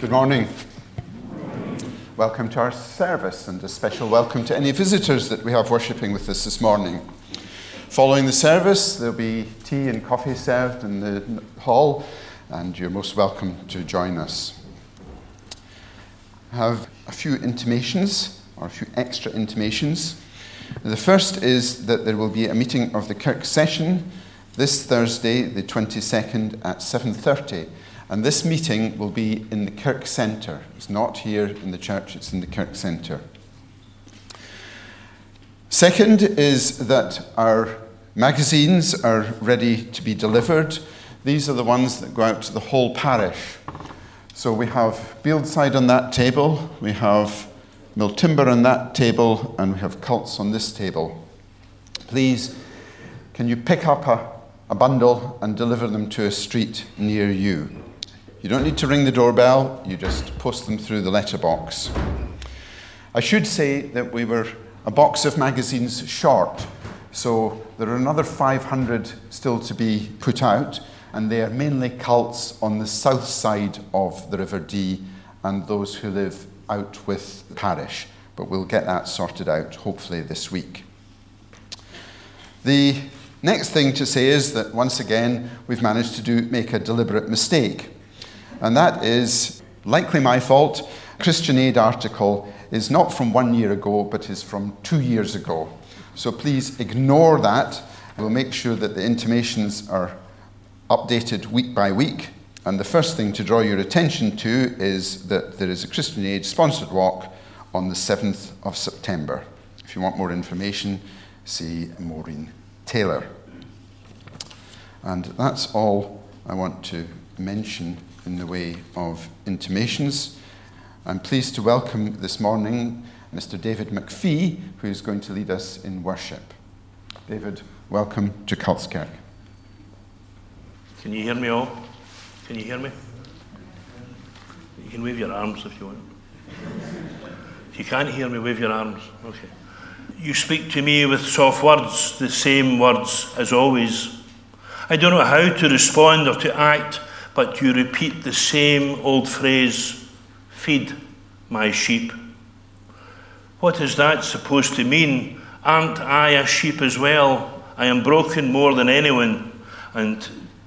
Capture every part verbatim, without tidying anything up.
Good morning. Welcome to our service, and a special welcome to any visitors that we have worshipping with us this morning. Following the service, there'll be tea and coffee served in the hall, and you're most welcome to join us. I have a few intimations, or a few extra intimations. The first is that there will be a meeting of the Kirk Session this Thursday, the twenty-second, at seven thirty. And this meeting will be in the Kirk Centre. It's not here in the church, it's in the Kirk Centre. Second is that our magazines are ready to be delivered. These are the ones that go out to the whole parish. So we have Beeldside on that table, we have Miltimber on that table, and we have Cults on this table. Please, can you pick up a, a bundle and deliver them to a street near you? You don't need to ring the doorbell, you just post them through the letterbox. I should say that we were a box of magazines short, so there are another five hundred still to be put out, and they are mainly cults on the south side of the River Dee and those who live out with the parish. But we'll get that sorted out, hopefully this week. The next thing to say is that once again, we've managed to do make a deliberate mistake. And that is likely my fault. Christian Aid article is not from one year ago, but is from two years ago. So please ignore that. We'll make sure that the intimations are updated week by week. And the first thing to draw your attention to is that there is a Christian Aid sponsored walk on the seventh of September. If you want more information, see Maureen Taylor. And that's all I want to mention in the way of intimations. I'm pleased to welcome this morning Mister David McPhee, who is going to lead us in worship. David, welcome to Cultskirk. Can you hear me all? Can you hear me? You can wave your arms if you want. If you can't hear me, wave your arms. Okay. You speak to me with soft words, the same words as always. I don't know how to respond or to act, but you repeat the same old phrase, feed my sheep. What is that supposed to mean? Aren't I a sheep as well? I am broken more than anyone, and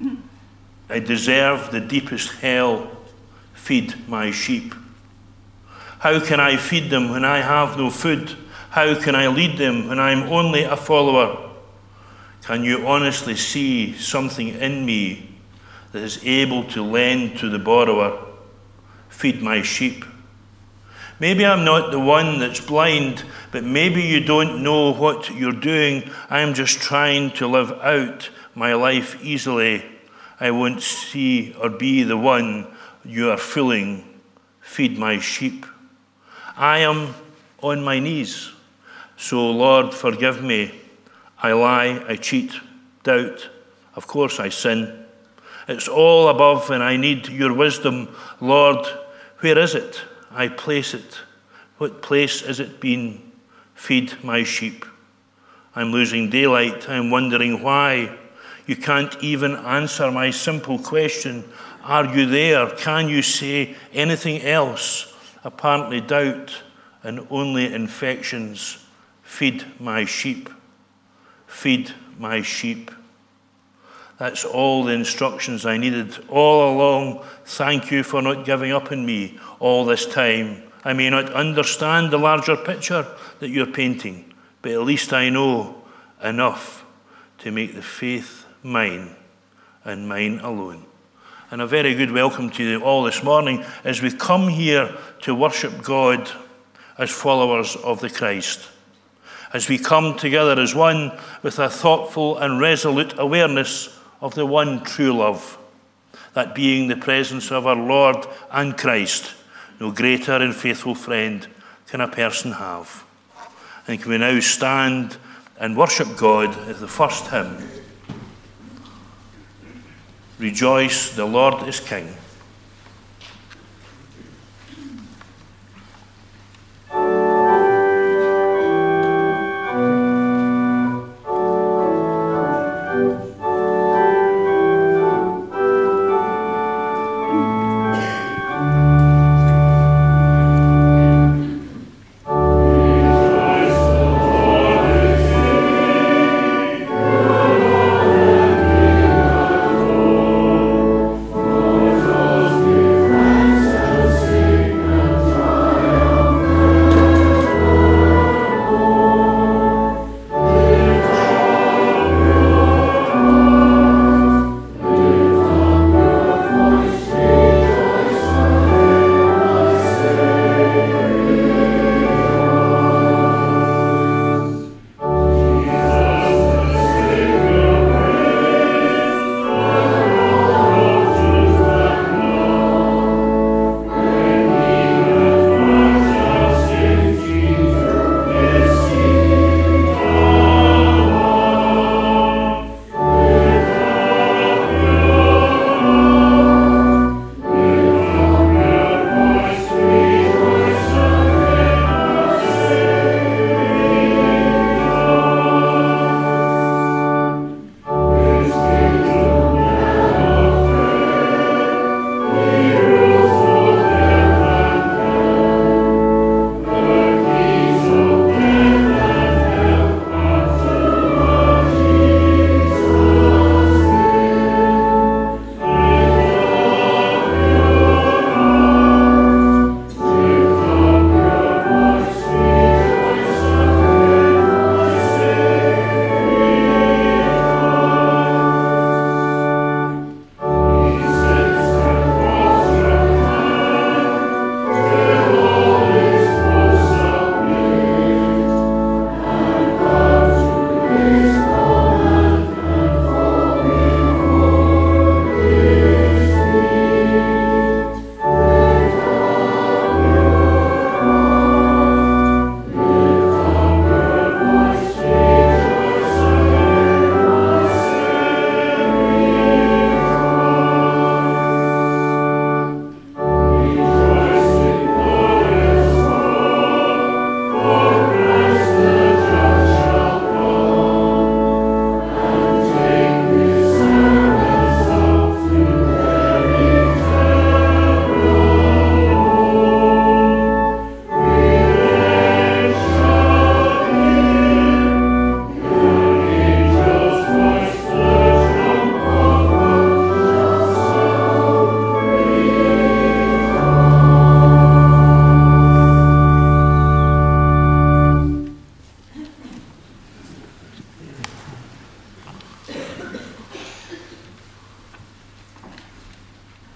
I deserve the deepest hell. Feed my sheep. How can I feed them when I have no food? How can I lead them when I am only a follower? Can you honestly see something in me that is able to lend to the borrower? Feed my sheep. Maybe I'm not the one that's blind, but maybe you don't know what you're doing. I'm just trying to live out my life easily. I won't see or be the one you are fooling. Feed my sheep. I am on my knees. So Lord, forgive me. I lie, I cheat, doubt. Of course I sin. It's all above and I need your wisdom. Lord, where is it? I place it. What place has it been? Feed my sheep. I'm losing daylight. I'm wondering why. You can't even answer my simple question. Are you there? Can you say anything else? Apparently doubt and only infections. Feed my sheep. Feed my sheep. That's all the instructions I needed all along. Thank you for not giving up on me all this time. I may not understand the larger picture that you're painting, but at least I know enough to make the faith mine and mine alone. And a very good welcome to you all this morning as we come here to worship God as followers of the Christ. As we come together as one with a thoughtful and resolute awareness of the one true love, that being the presence of our Lord and Christ, no greater and faithful friend can a person have. And can we now stand and worship God as the first hymn? Rejoice, the Lord is King.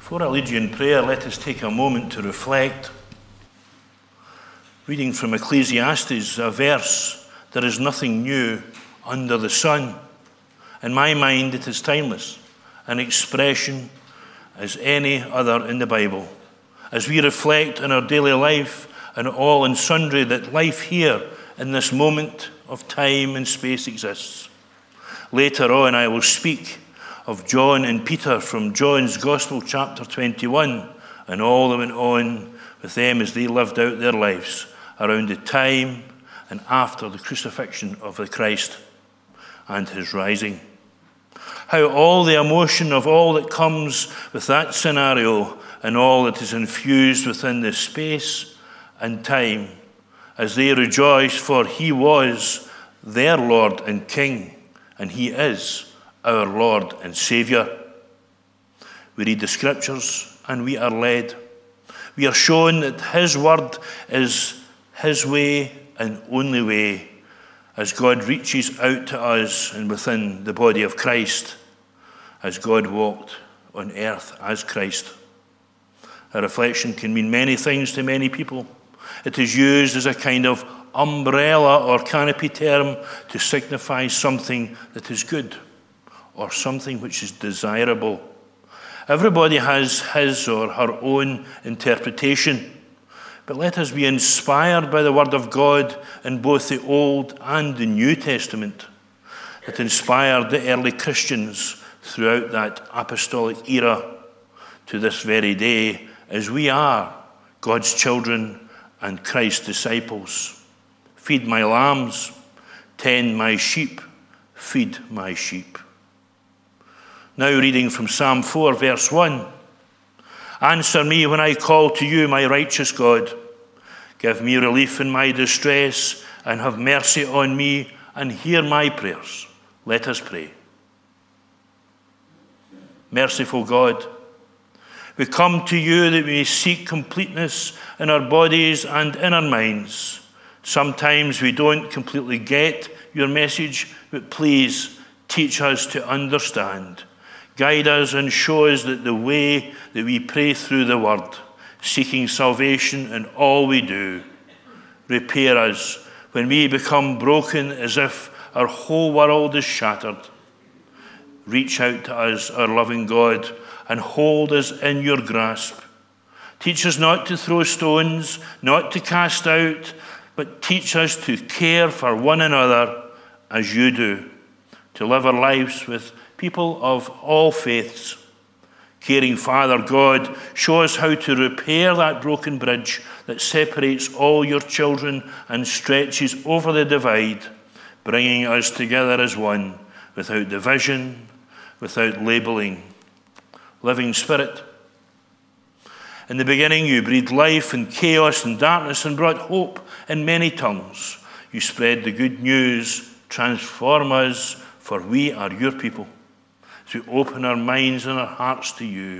Before I lead you in prayer, let us take a moment to reflect. Reading from Ecclesiastes, a verse, there is nothing new under the sun. In my mind, it is timeless, an expression as any other in the Bible. As we reflect on our daily life and all and sundry that life here in this moment of time and space exists. Later on, I will speak of John and Peter from John's Gospel, chapter twenty-one, and all that went on with them as they lived out their lives around the time and after the crucifixion of the Christ and his rising. How all the emotion of all that comes with that scenario and all that is infused within the space and time as they rejoice, for he was their Lord and King, and he is our Lord and Saviour. We read the scriptures and we are led. We are shown that his word is his way and only way as God reaches out to us and within the body of Christ, as God walked on earth as Christ. A reflection can mean many things to many people. It is used as a kind of umbrella or canopy term to signify something that is good or something which is desirable. Everybody has his or her own interpretation, but let us be inspired by the Word of God in both the Old and the New Testament that inspired the early Christians throughout that apostolic era to this very day, as we are God's children and Christ's disciples. Feed my lambs, tend my sheep, feed my sheep. Now reading from Psalm four, verse one. Answer me when I call to you, my righteous God. Give me relief in my distress, and have mercy on me, and hear my prayers. Let us pray. Merciful God, we come to you that we may seek completeness in our bodies and in our minds. Sometimes we don't completely get your message, but please teach us to understand. Guide us and show us that the way that we pray through the word, seeking salvation in all we do. Repair us when we become broken as if our whole world is shattered. Reach out to us, our loving God, and hold us in your grasp. Teach us not to throw stones, not to cast out, but teach us to care for one another as you do, to live our lives with people of all faiths. Caring Father God, show us how to repair that broken bridge that separates all your children and stretches over the divide, bringing us together as one, without division, without labeling. Living Spirit, in the beginning you breathed life in chaos and darkness and brought hope in many tongues. You spread the good news, transform us, for we are your people. As we open our minds and our hearts to you.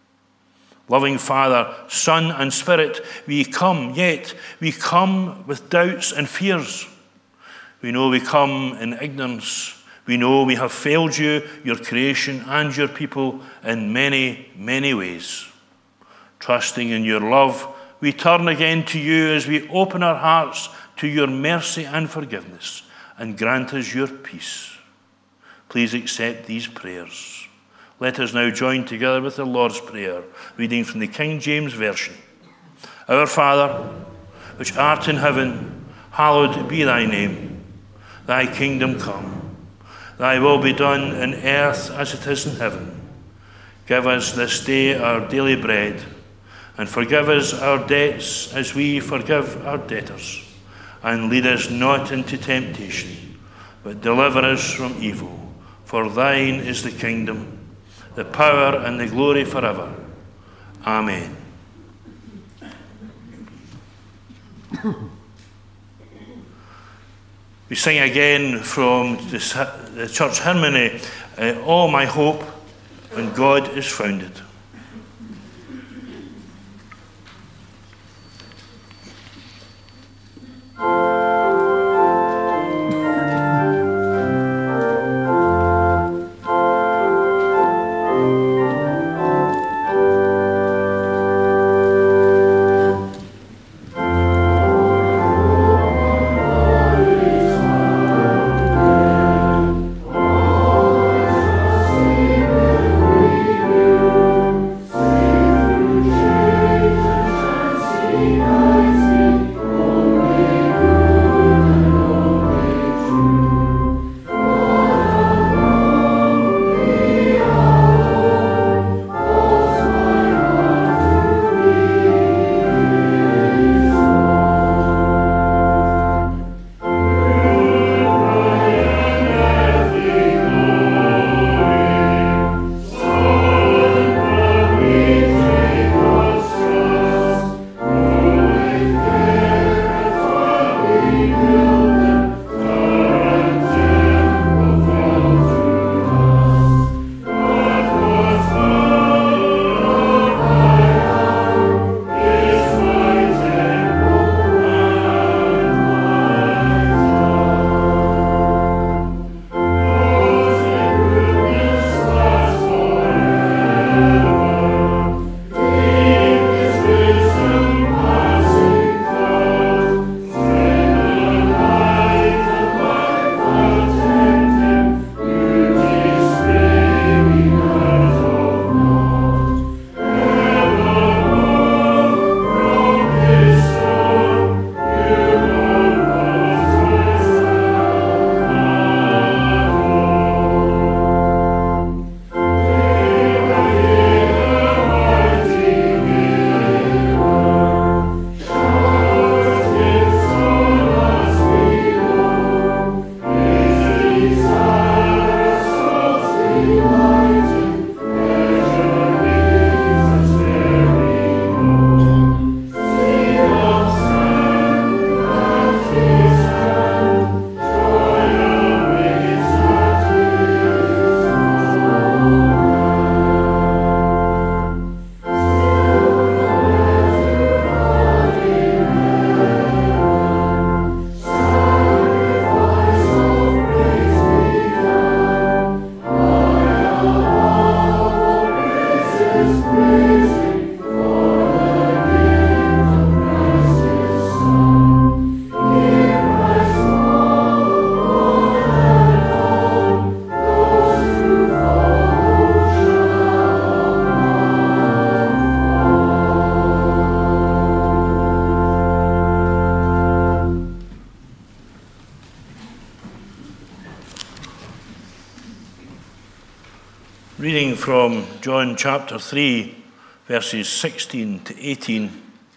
Loving Father, Son, and Spirit, we come, yet we come with doubts and fears. We know we come in ignorance. We know we have failed you, your creation, and your people in many, many ways. Trusting in your love, we turn again to you as we open our hearts to your mercy and forgiveness, and grant us your peace. Please accept these prayers. Let us now join together with the Lord's Prayer, reading from the King James Version. Our Father, which art in heaven, hallowed be thy name. Thy kingdom come. Thy will be done in earth as it is in heaven. Give us this day our daily bread, and forgive us our debts as we forgive our debtors. And lead us not into temptation, but deliver us from evil. For thine is the kingdom, the power, and the glory forever. Amen. We sing again from the church hymn, uh, All my hope in God is founded. Reading from John chapter three, verses sixteen to eighteen.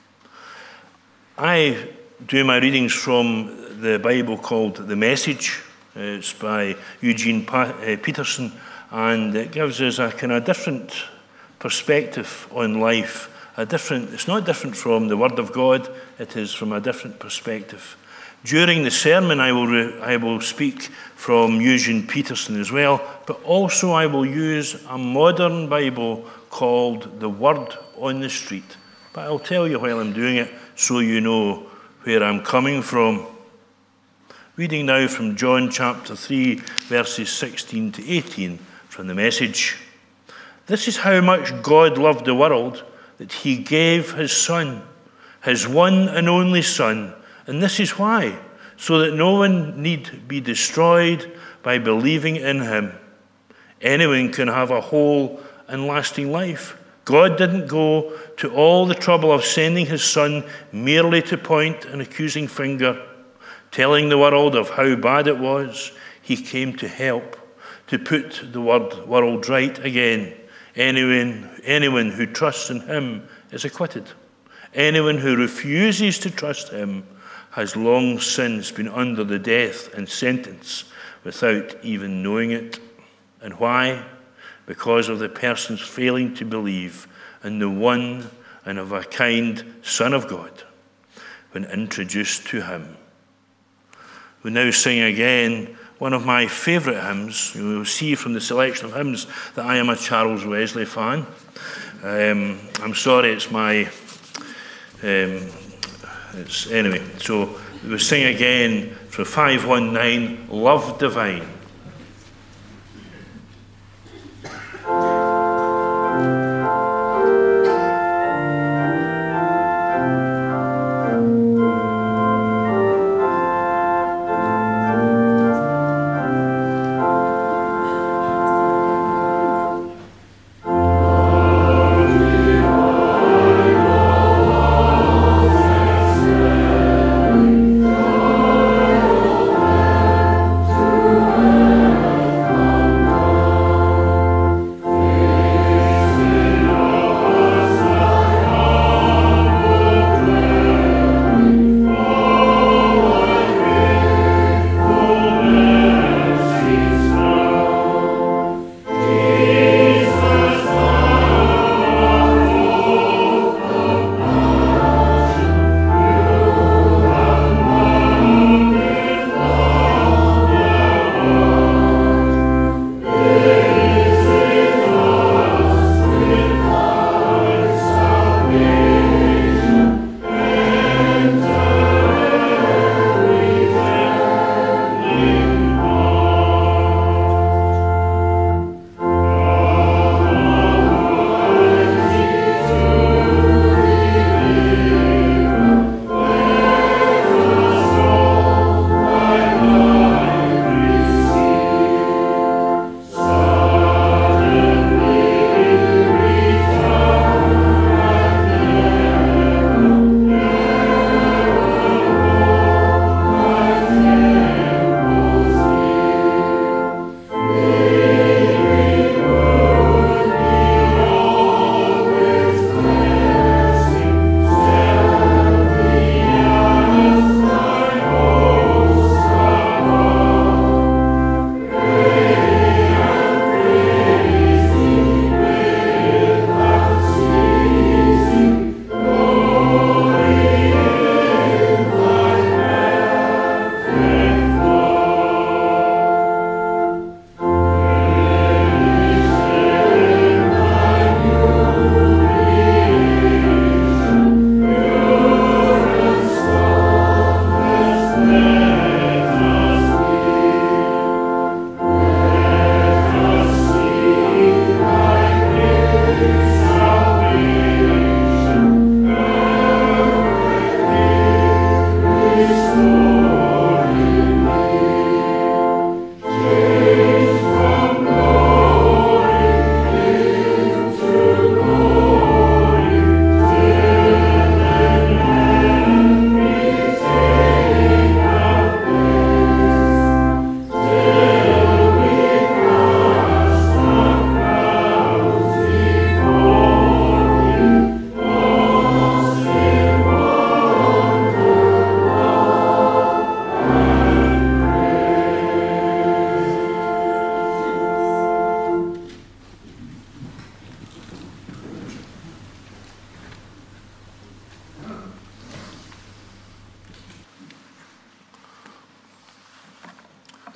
I do my readings from the Bible called The Message. It's by Eugene Peterson, and it gives us a kind of different perspective on life. A different, it's not different from the Word of God, it is from a different perspective. During the sermon, I will, re, I will speak from Eugene Peterson as well, but also I will use a modern Bible called The Word on the Street. But I'll tell you while I'm doing it so you know where I'm coming from. Reading now from John chapter three, verses sixteen to eighteen from The Message. This is how much God loved the world, that he gave his Son, his one and only Son. And this is why, so that no one need be destroyed by believing in him. Anyone can have a whole and lasting life. God didn't go to all the trouble of sending his Son merely to point an accusing finger, telling the world of how bad it was. He came to help, to put the world right again. Anyone, anyone who trusts in him is acquitted. Anyone who refuses to trust him has long since been under the death and sentence without even knowing it. And why? Because of the person's failing to believe in the one and of a kind Son of God when introduced to him. We now sing again one of my favourite hymns. You will see from the selection of hymns that I am a Charles Wesley fan. Um, I'm sorry, it's my... Um, it's, anyway, so we will sing again from five one nine, Love Divine. Oh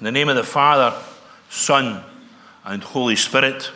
the name of the Father, Son, and Holy Spirit.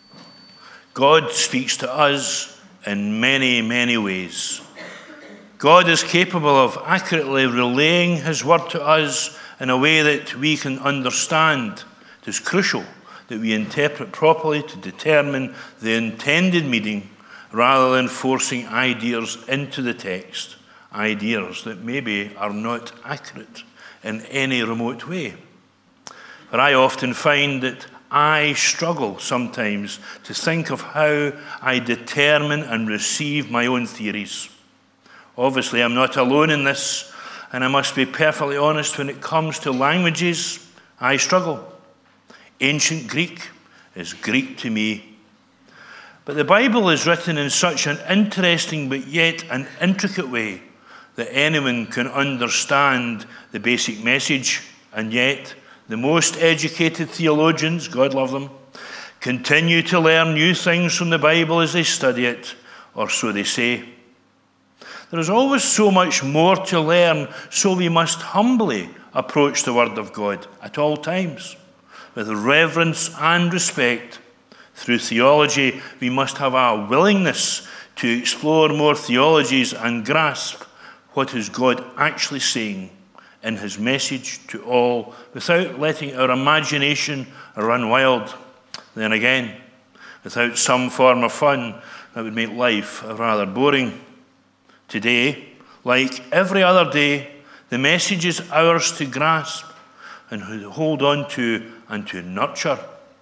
God speaks to us in many, many ways. God is capable of accurately relaying his word to us in a way that we can understand. It is crucial that we interpret properly to determine the intended meaning rather than forcing ideas into the text, ideas that maybe are not accurate in any remote way. But I often find that I struggle sometimes to think of how I determine and receive my own theories. Obviously, I'm not alone in this, and I must be perfectly honest, when it comes to languages, I struggle. Ancient Greek is Greek to me. But the Bible is written in such an interesting but yet an intricate way that anyone can understand the basic message, and yet the most educated theologians, God love them, continue to learn new things from the Bible as they study it, or so they say. There is always so much more to learn, so we must humbly approach the Word of God at all times, with reverence and respect. Through theology, we must have a willingness to explore more theologies and grasp what is God actually saying in his message to all, without letting our imagination run wild. Then again, without some form of fun that would make life rather boring. Today, like every other day, the message is ours to grasp and hold on to and to nurture.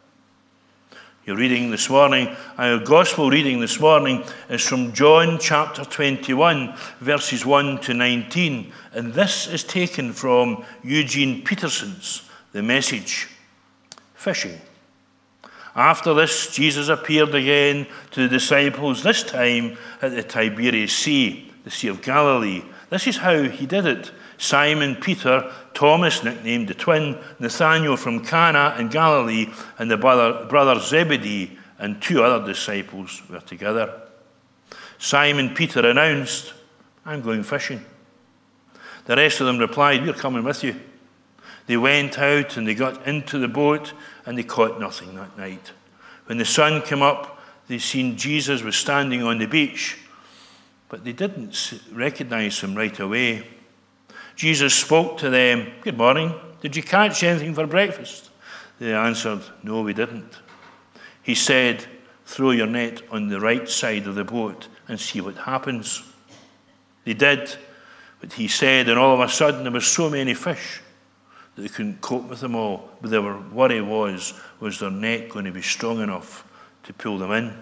Your reading this morning, our gospel reading this morning, is from John chapter twenty-one, verses one to nineteen. And this is taken from Eugene Peterson's The Message. Fishing. After this, Jesus appeared again to the disciples, this time at the Tiberias Sea, the Sea of Galilee. This is how he did it. Simon Peter, Thomas, nicknamed the twin, Nathanael from Cana in Galilee, and the brother, brother Zebedee and two other disciples were together. Simon Peter announced, "I'm going fishing." The rest of them replied, "We're coming with you." They went out and they got into the boat and they caught nothing that night. When the sun came up, they seen Jesus was standing on the beach, but they didn't recognize him right away. Jesus spoke to them, "Good morning. Did you catch anything for breakfast?" They answered, "No, we didn't." He said, "Throw your net on the right side of the boat and see what happens." They did, but he said, and all of a sudden there were so many fish that they couldn't cope with them all. But their worry was, was their net going to be strong enough to pull them in?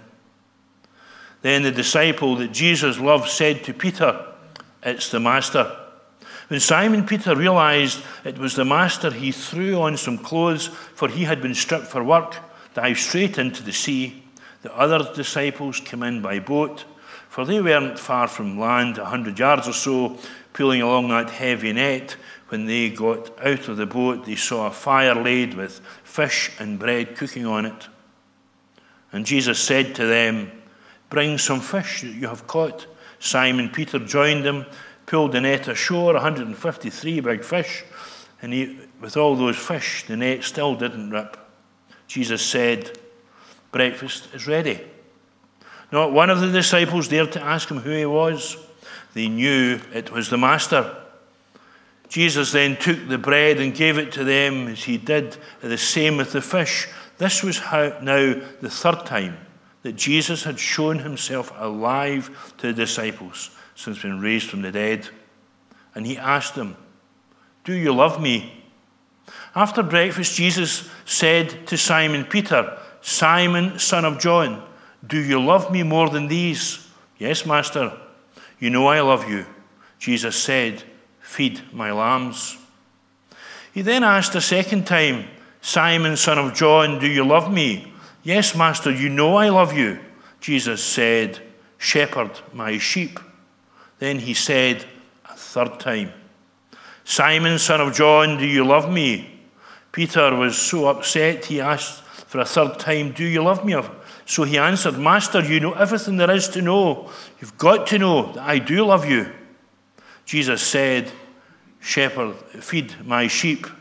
Then the disciple that Jesus loved said to Peter, "It's the Master." When Simon Peter realized it was the Master, he threw on some clothes, for he had been stripped for work, dived straight into the sea. The other disciples came in by boat, for they weren't far from land, a hundred yards or so, pulling along that heavy net. When they got out of the boat, they saw a fire laid with fish and bread cooking on it. And Jesus said to them, "Bring some fish that you have caught." Simon Peter joined them, pulled the net ashore, one hundred fifty-three big fish, and he, with all those fish, the net still didn't rip. Jesus said, "Breakfast is ready." Not one of the disciples dared to ask him who he was. They knew it was the Master. Jesus then took the bread and gave it to them as he did the same with the fish. This was how, now the third time that Jesus had shown himself alive to the disciples since being raised from the dead. And he asked them, "Do you love me?" After breakfast, Jesus said to Simon Peter, "Simon, son of John, do you love me more than these?" "Yes, Master, you know I love you." Jesus said, "Feed my lambs." He then asked a second time, "Simon, son of John, do you love me?" "Yes, Master, you know I love you." Jesus said, "Shepherd my sheep." Then he said a third time, "Simon, son of John, do you love me?" Peter was so upset he asked for a third time, "Do you love me?" So he answered, "Master, you know everything there is to know. You've got to know that I do love you." Jesus said, "Shepherd, feed my sheep."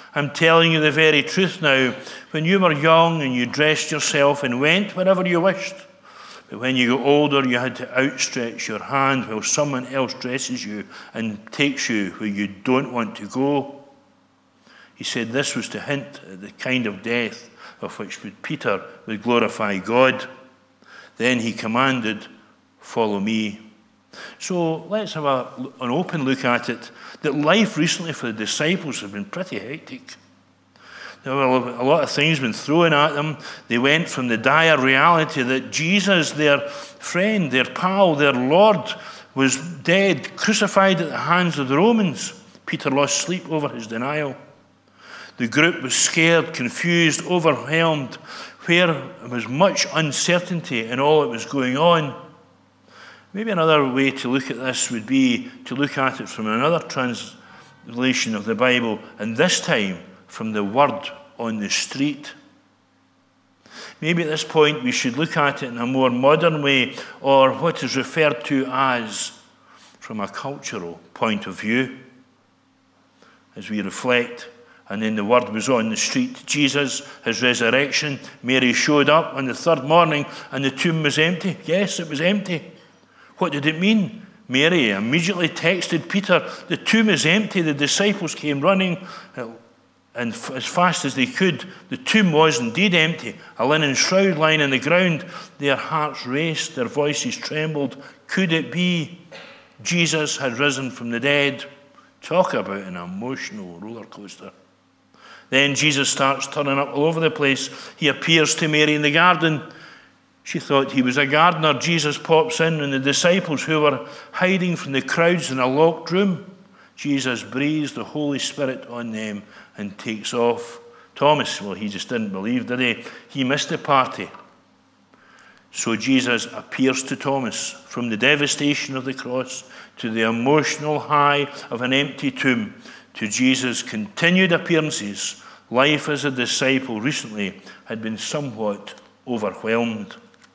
I'm telling you the very truth now. When you were young and you dressed yourself and went wherever you wished, but when you got older, you had to outstretch your hand while someone else dresses you and takes you where you don't want to go. He said this was to hint at the kind of death of which Peter would glorify God. Then he commanded, "Follow me." So let's have a, an open look at it, that life recently for the disciples has been pretty hectic. There were a lot of things been thrown at them. They went from the dire reality that Jesus, their friend, their pal, their Lord, was dead, crucified at the hands of the Romans. Peter lost sleep over his denial. The group was scared, confused, overwhelmed, where there was much uncertainty in all that was going on. Maybe another way to look at this would be to look at it from another translation of the Bible, and this time from the word on the street. Maybe at this point we should look at it in a more modern way, or what is referred to as from a cultural point of view. As we reflect, and then the word was on the street, Jesus, his resurrection. Mary showed up on the third morning and the tomb was empty. Yes, it was empty. What did it mean? Mary immediately texted Peter, "The tomb is empty." The disciples came running, and as fast as they could, the tomb was indeed empty. A linen shroud lying on the ground. Their hearts raced, their voices trembled. Could it be Jesus had risen from the dead? Talk about an emotional roller coaster. Then Jesus starts turning up all over the place. He appears to Mary in the garden. She thought he was a gardener. Jesus pops in, and the disciples who were hiding from the crowds in a locked room, Jesus breathes the Holy Spirit on them and takes off. Thomas, well, he just didn't believe, did he? He missed the party. So Jesus appears to Thomas. From the devastation of the cross to the emotional high of an empty tomb to Jesus' continued appearances, life as a disciple recently had been somewhat overwhelmed.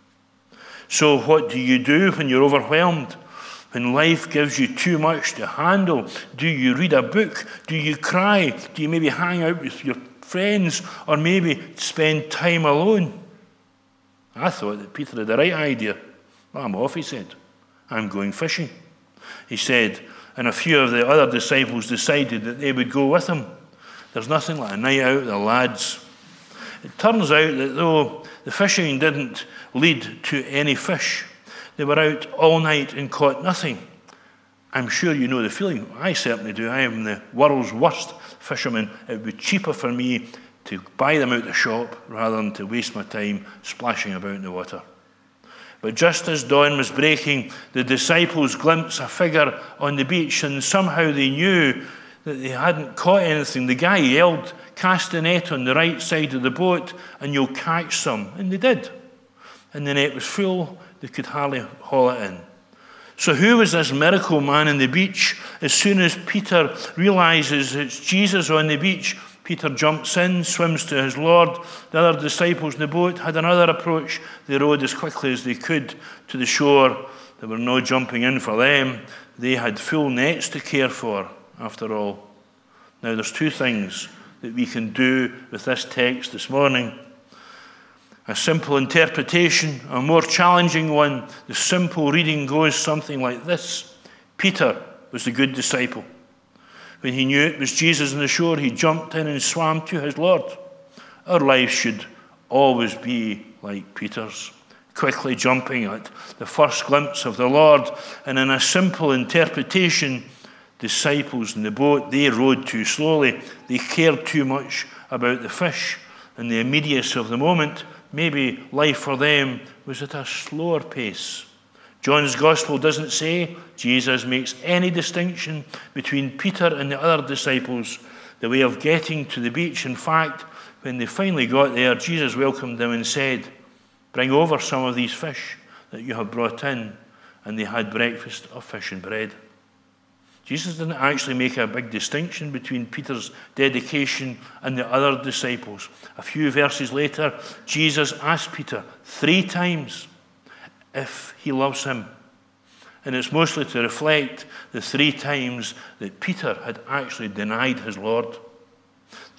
So what do you do when you're overwhelmed? When life gives you too much to handle? Do you read a book? Do you cry? Do you maybe hang out with your friends, or maybe spend time alone? I thought that Peter had the right idea. Well, I'm off, he said. I'm going fishing. He said, and a few of the other disciples decided that they would go with him. There's nothing like a night out with the lads. It turns out that though the fishing didn't lead to any fish, they were out all night and caught nothing. I'm sure you know the feeling. I certainly do. I am the world's worst fisherman. It would be cheaper for me to buy them out the shop rather than to waste my time splashing about in the water. But just as dawn was breaking, the disciples glimpsed a figure on the beach, and somehow they knew that they hadn't caught anything. The guy yelled, "Cast the net on the right side of the boat and you'll catch some." And they did. And the net was full. They could hardly haul it in. So who was this miracle man on the beach? As soon as Peter realizes it's Jesus on the beach, Peter jumps in, swims to his Lord. The other disciples in the boat had another approach. They rowed as quickly as they could to the shore. There were no jumping in for them. They had full nets to care for, after all. Now there's two things that we can do with this text this morning. A simple interpretation, a more challenging one. The simple reading goes something like this. Peter was the good disciple. When he knew it was Jesus on the shore, he jumped in and swam to his Lord. Our lives should always be like Peter's, quickly jumping at the first glimpse of the Lord. And in a simple interpretation, disciples in the boat, they rowed too slowly. They cared too much about the fish and the immediacy of the moment. Maybe life for them was at a slower pace. John's gospel doesn't say Jesus makes any distinction between Peter and the other disciples, the way of getting to the beach. In fact, when they finally got there, Jesus welcomed them and said, "Bring over some of these fish that you have brought in." And they had breakfast of fish and bread. Jesus didn't actually make a big distinction between Peter's dedication and the other disciples. A few verses later, Jesus asked Peter three times if he loves him. And it's mostly to reflect the three times that Peter had actually denied his Lord.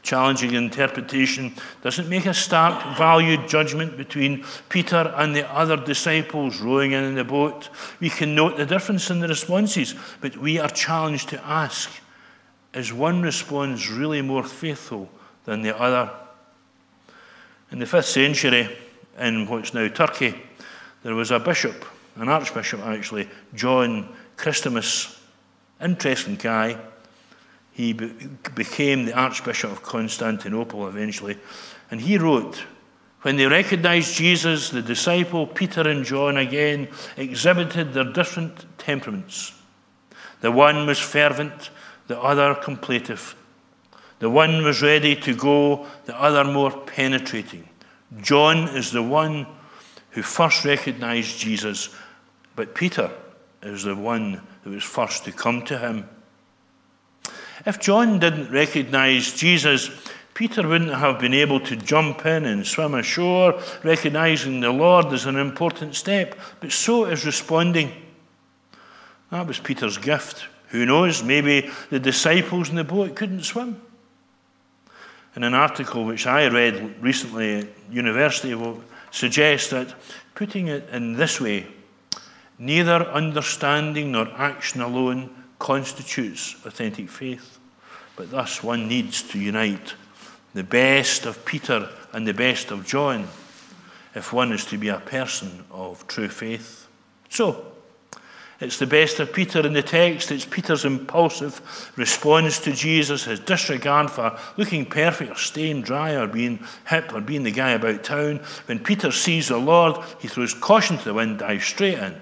challenging interpretation doesn't make a stark value judgment between Peter and the other disciples rowing in the boat. We can note the difference in the responses, but we are challenged to ask, is one response really more faithful than the other? In the fifth century, in what's now Turkey, there was a bishop, an archbishop actually, John Chrysostomus. Interesting guy. He be- became the Archbishop of Constantinople eventually. And he wrote, when they recognized Jesus, the disciple Peter and John again exhibited their different temperaments. The one was fervent, the other contemplative. The one was ready to go, the other more penetrating. John is the one who first recognized Jesus, but Peter is the one who was first to come to him. If John didn't recognize Jesus, Peter wouldn't have been able to jump in and swim ashore. Recognizing the Lord is an important step, but so is responding. That was Peter's gift. Who knows, maybe the disciples in the boat couldn't swim. In an article which I read recently at university will suggest that, putting it in this way, neither understanding nor action alone constitutes authentic faith, but thus one needs to unite the best of Peter and the best of John if one is to be a person of true faith. So, it's the best of Peter in the text. It's Peter's impulsive response to Jesus, his disregard for looking perfect or staying dry or being hip or being the guy about town. When Peter sees the Lord, he throws caution to the wind, dives straight in.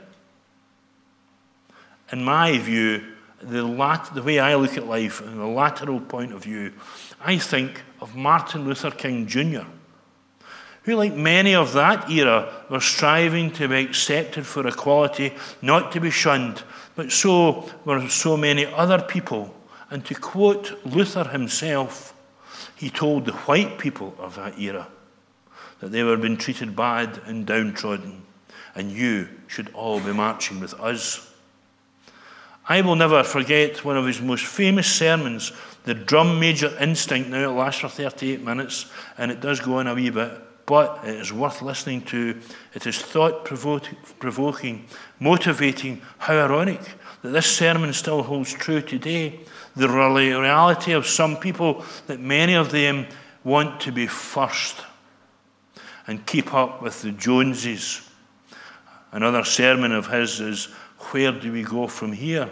In my view, the, lat- the way I look at life, in the lateral point of view, I think of Martin Luther King Junior, who, like many of that era, were striving to be accepted for equality, not to be shunned, but so were so many other people. And to quote Luther himself, he told the white people of that era that they were being treated bad and downtrodden, and you should all be marching with us. I will never forget one of his most famous sermons, the drum major instinct. Now it lasts for thirty-eight minutes, and it does go on a wee bit, but it is worth listening to. It is thought-provoking, motivating. How ironic that this sermon still holds true today. The reality of some people, that many of them want to be first and keep up with the Joneses. Another sermon of his is, where do we go from here?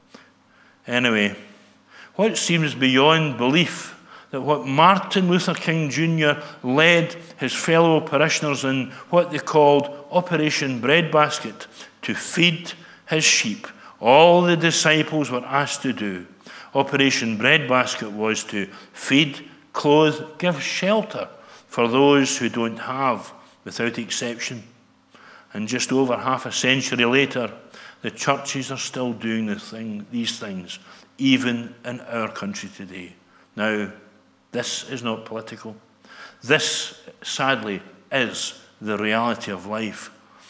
Anyway, what seems beyond belief that what Martin Luther King Junior led his fellow parishioners in what they called Operation Breadbasket, to feed his sheep. All the disciples were asked to do. Operation Breadbasket was to feed, clothe, give shelter for those who don't have, without exception. And just over half a century later, the churches are still doing the thing, these things, even in our country today. Now, this is not political. This, sadly, is the reality of life.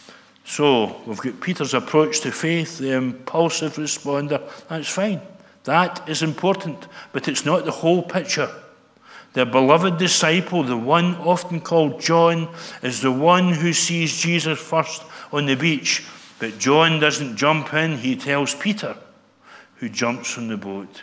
So, we've got Peter's approach to faith, the impulsive responder. That's fine. That is important, but it's not the whole picture. The beloved disciple, the one often called John, is the one who sees Jesus first on the beach. But John doesn't jump in, he tells Peter, who jumps from the boat.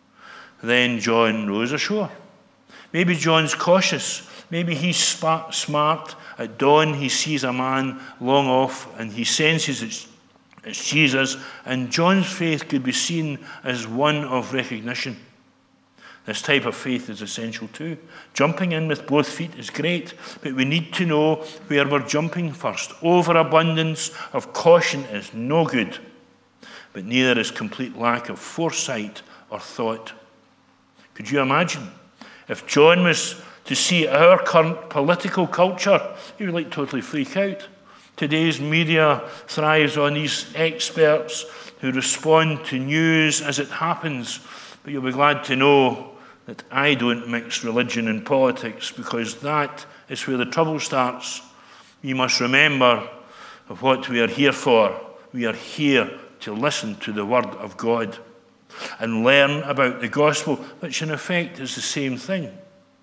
Then John rows ashore. Maybe John's cautious. Maybe he's smart. At dawn, he sees a man long off, and he senses it's, it's Jesus. And John's faith could be seen as one of recognition. This type of faith is essential too. Jumping in with both feet is great, but we need to know where we're jumping first. Overabundance of caution is no good, but neither is complete lack of foresight or thought. Could you imagine if John was to see our current political culture? He would like totally freak out. Today's media thrives on these experts who respond to news as it happens, but you'll be glad to know that I don't mix religion and politics, because that is where the trouble starts. We must remember of what we are here for. We are here to listen to the Word of God and learn about the gospel, which in effect is the same thing.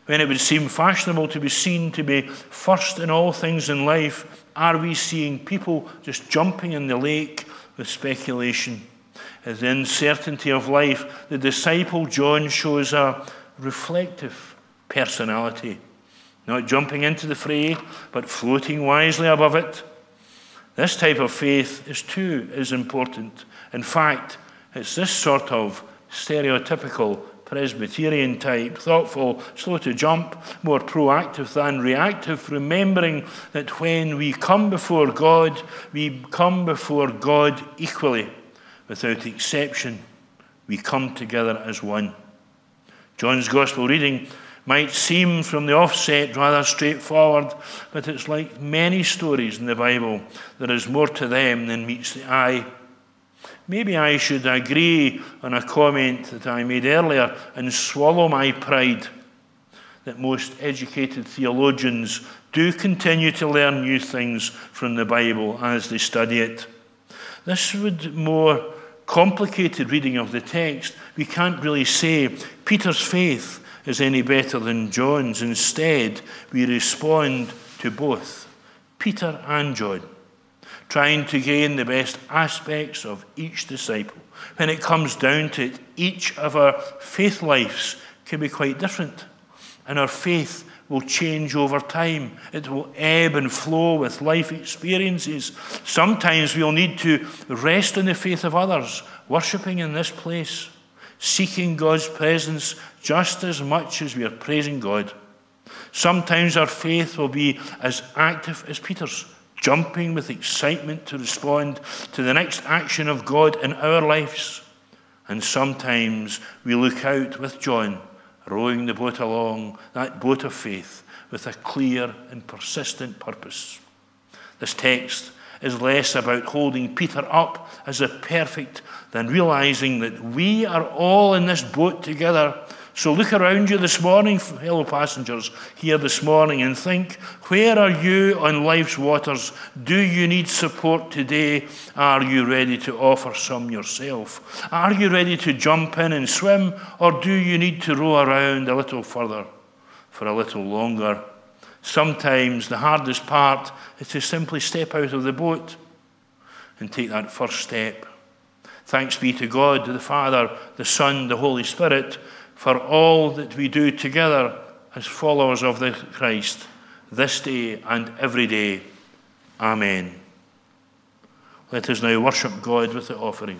When it would seem fashionable to be seen to be first in all things in life, are we seeing people just jumping in the lake with speculation? As the uncertainty of life, the disciple John shows a reflective personality, not jumping into the fray, but floating wisely above it. This type of faith is too is important. In fact, it's this sort of stereotypical Presbyterian type, thoughtful, slow to jump, more proactive than reactive, remembering that when we come before God, we come before God equally, without exception. We come together as one. John's Gospel reading might seem from the offset rather straightforward, but it's like many stories in the Bible. There is more to them than meets the eye. Maybe I should agree on a comment that I made earlier and swallow my pride that most educated theologians do continue to learn new things from the Bible as they study it. This would more complicated reading of the text. We can't really say Peter's faith is any better than John's. Instead, we respond to both Peter and John, trying to gain the best aspects of each disciple. When it comes down to it, each of our faith lives can be quite different, and our faith will change over time. It will ebb and flow with life experiences. Sometimes we'll need to rest in the faith of others, worshipping in this place, seeking God's presence just as much as we are praising God. Sometimes our faith will be as active as Peter's, jumping with excitement to respond to the next action of God in our lives. And sometimes we look out with John, rowing the boat along, that boat of faith, with a clear and persistent purpose. This text is less about holding Peter up as a perfect than realizing that we are all in this boat together. So look around you this morning, fellow passengers here this morning, and think, where are you on life's waters? Do you need support today? Are you ready to offer some yourself? Are you ready to jump in and swim, or do you need to row around a little further for a little longer? Sometimes the hardest part is to simply step out of the boat and take that first step. Thanks be to God, the Father, the Son, the Holy Spirit, for all that we do together as followers of the Christ this day and every day. Amen. Let us now worship God with the offering.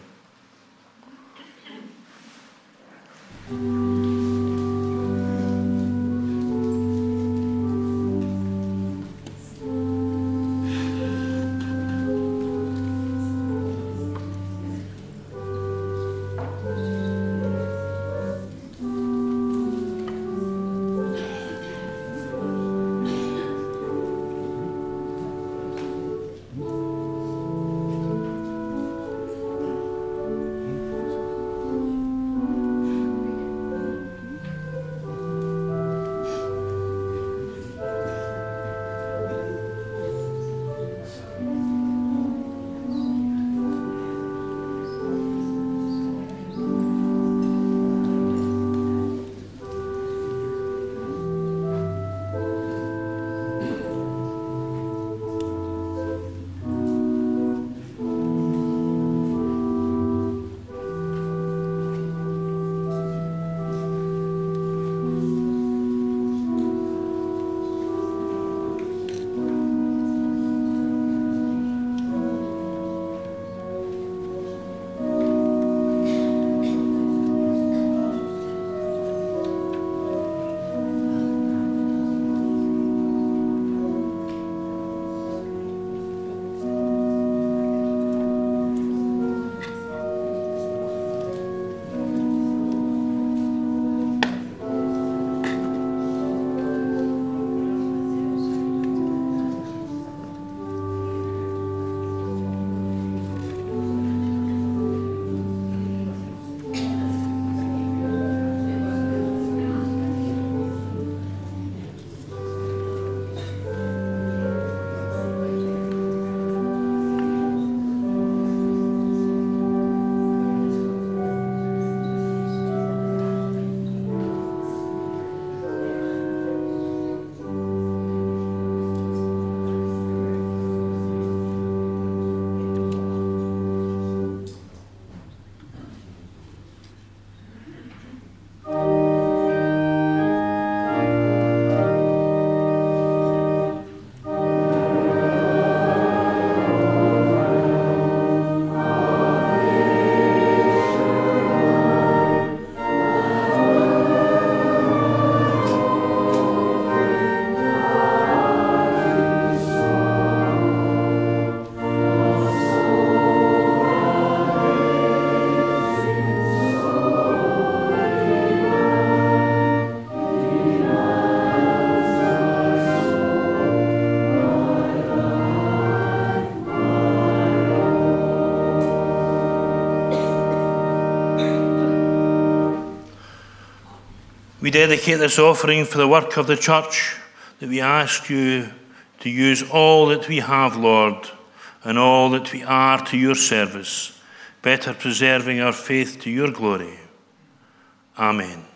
We dedicate this offering for the work of the church, that we ask you to use all that we have, Lord, and all that we are to your service, better preserving our faith to your glory. Amen.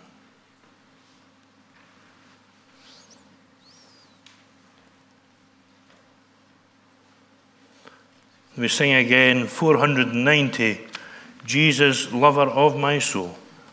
We sing again four hundred ninety, Jesus, lover of my soul.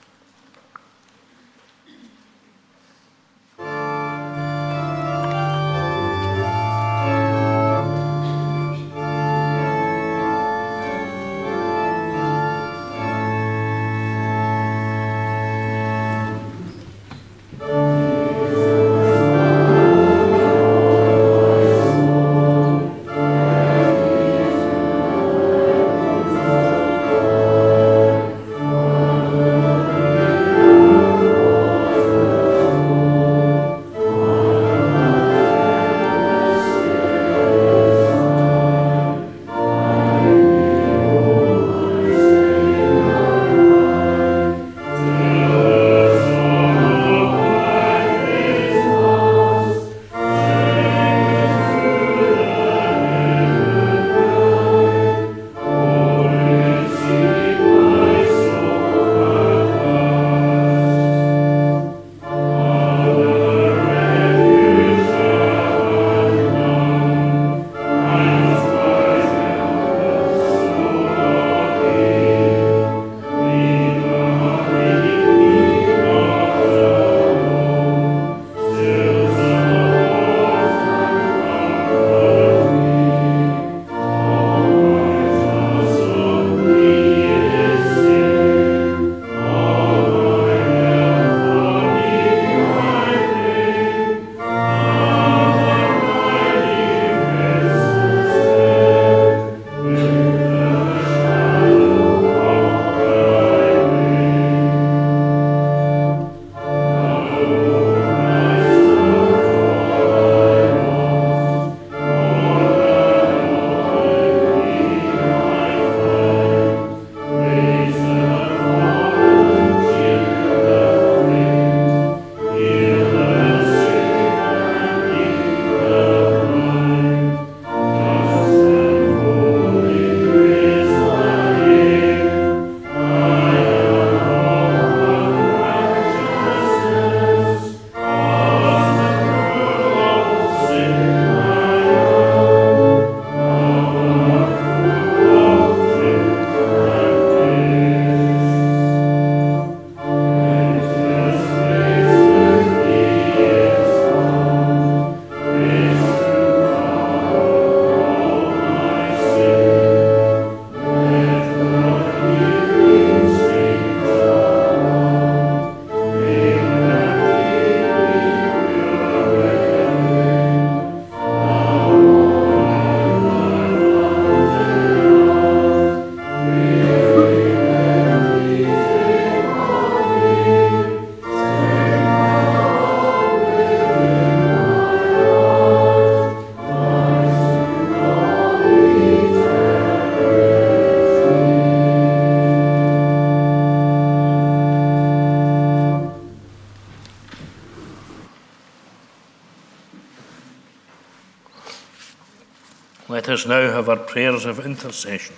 Let us now have our prayers of intercession.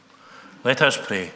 Let us pray.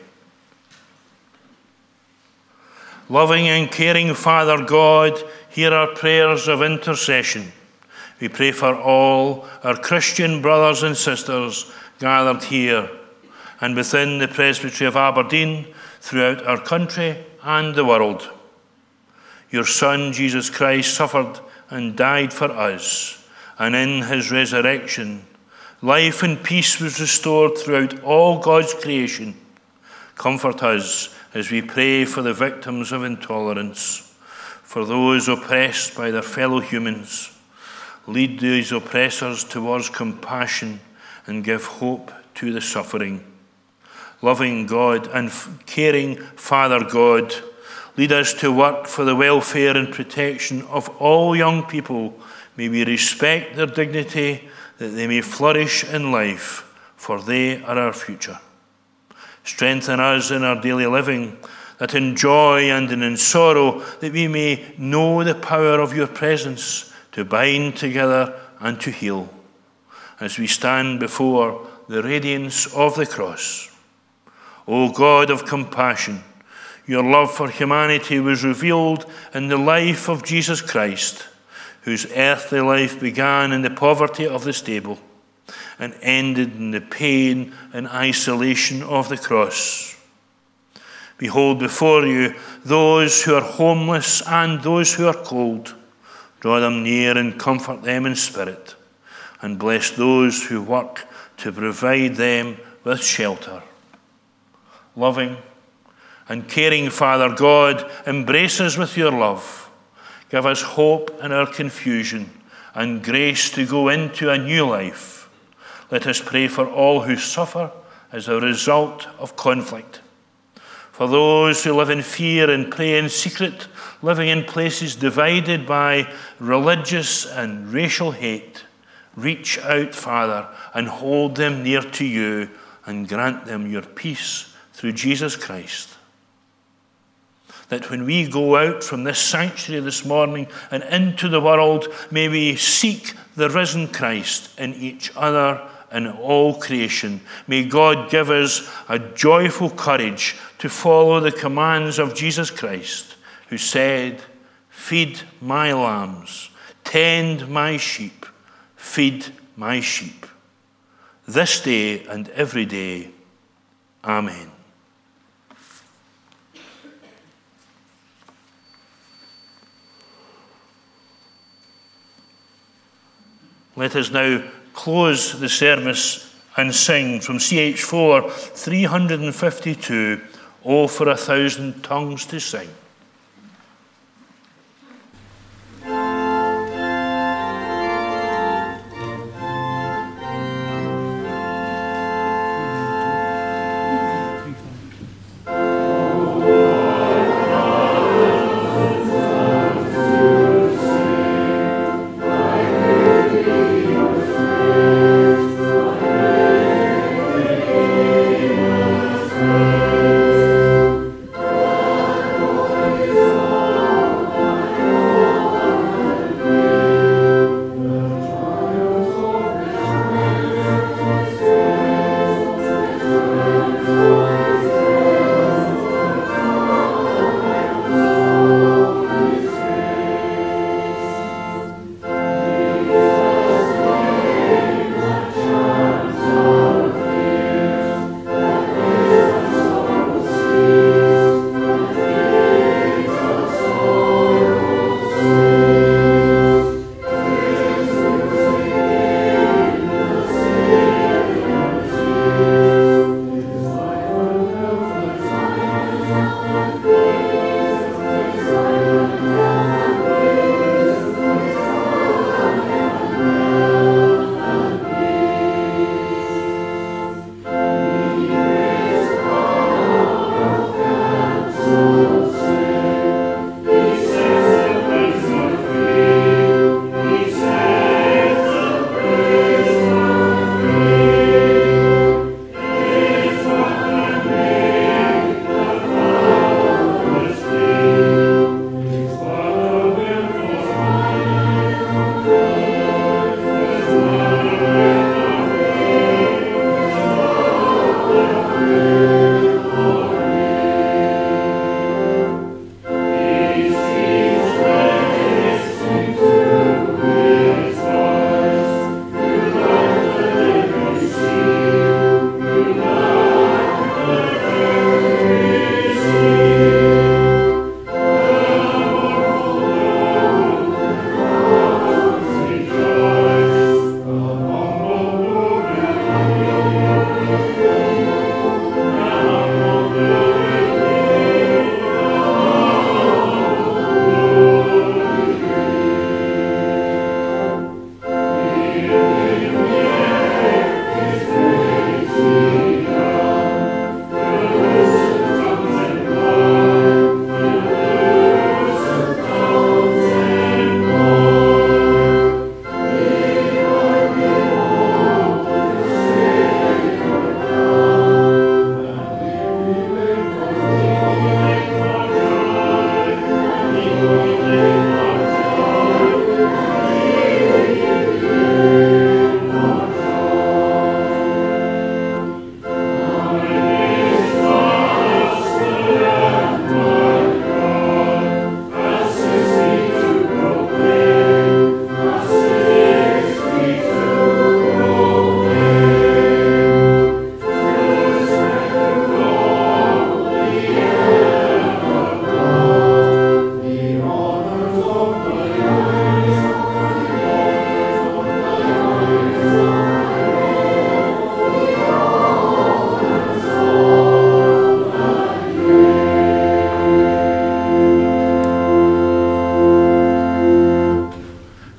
Loving and caring Father God, hear our prayers of intercession. We pray for all our Christian brothers and sisters gathered here and within the Presbytery of Aberdeen, throughout our country and the world. Your Son, Jesus Christ, suffered and died for us, and in his resurrection, life and peace was restored throughout all God's creation. Comfort us as we pray for the victims of intolerance, for those oppressed by their fellow humans. Lead these oppressors towards compassion and give hope to the suffering. Loving God and caring Father God, lead us to work for the welfare and protection of all young people. May we respect their dignity, that they may flourish in life, for they are our future. Strengthen us in our daily living, that in joy and in sorrow, that we may know the power of your presence to bind together and to heal, as we stand before the radiance of the cross. O God of compassion, your love for humanity was revealed in the life of Jesus Christ, whose earthly life began in the poverty of the stable and ended in the pain and isolation of the cross. Behold before you those who are homeless and those who are cold. Draw them near and comfort them in spirit, and bless those who work to provide them with shelter. Loving and caring Father God, embrace us with your love. Give us hope in our confusion and grace to go into a new life. Let us pray for all who suffer as a result of conflict. For those who live in fear and pray in secret, living in places divided by religious and racial hate, reach out, Father, and hold them near to you and grant them your peace through Jesus Christ. That when we go out from this sanctuary this morning and into the world, may we seek the risen Christ in each other and all creation. May God give us a joyful courage to follow the commands of Jesus Christ, who said, "Feed my lambs, tend my sheep, feed my sheep." This day and every day. Amen. Let us now close the service and sing from C H four, three fifty-two, "Oh, for a thousand tongues to sing." Oh,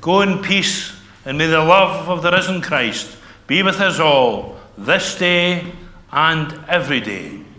Go in peace, and may the love of the risen Christ be with us all this day and every day.